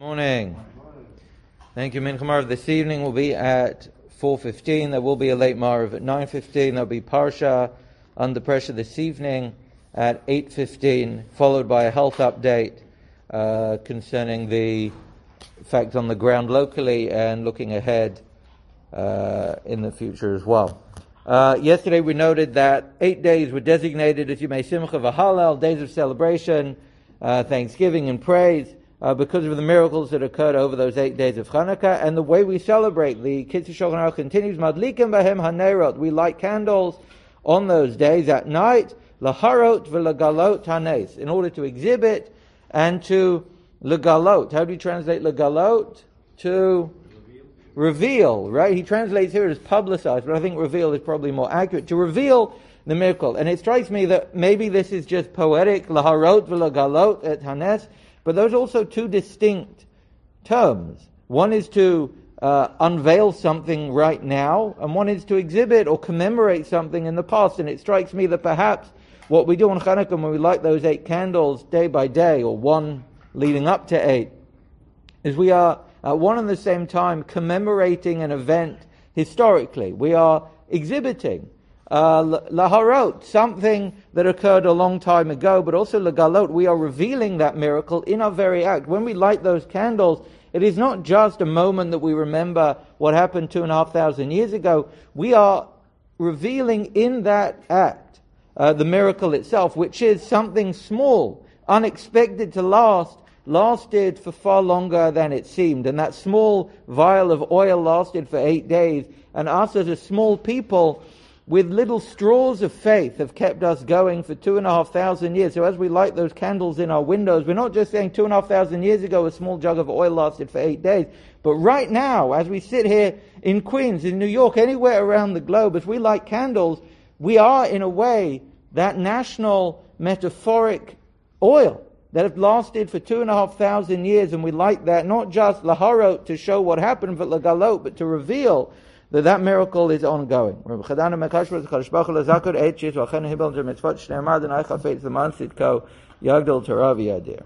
Morning. Thank you. Mincha Marav this evening will be at 4:15. There will be a late Marav at 9:15. There'll be Parsha Under Pressure this evening at 8:15, followed by a health update concerning the effect on the ground locally and looking ahead in the future as well. Yesterday we noted that 8 days were designated as Yemei Simcha v'Hallel, days of celebration, thanksgiving and praise, because of the miracles that occurred over those 8 days of Chanukah, and the way we celebrate. The Kitzur Shulchan Aruch continues, Madlikim bahem hanerot, we light candles on those days at night, laharot v'legalot hanes, in order to exhibit and to legalot. How do you translate legalot? To reveal, right? He translates here as publicize, but I think reveal is probably more accurate. To reveal the miracle. And it strikes me that maybe this is just poetic, laharot v'legalot et hanes, but those are also two distinct terms. One is to unveil something right now, and one is to exhibit or commemorate something in the past. And it strikes me that perhaps what we do on Chanukah when we light those 8 candles day by day, or one leading up to 8, is we are at one and the same time commemorating an event historically. We are exhibiting laharot, something that occurred a long time ago, but also legalot, we are revealing that miracle in our very act. When we light those candles, it is not just a moment that we remember what happened 2,500 years ago. We are revealing in that act the miracle itself, which is something small, unexpected to lasted for far longer than it seemed. And that small vial of oil lasted for 8 days, and us as a small people with little straws of faith have kept us going for 2,500 years. So as we light those candles in our windows, we're not just saying 2,500 years ago a small jug of oil lasted for 8 days, but right now, as we sit here in Queens, in New York, anywhere around the globe, as we light candles, we are in a way that national metaphoric oil that have lasted for 2,500 years, and we light that not just laharot to show what happened, but legalot, but to reveal that miracle is ongoing.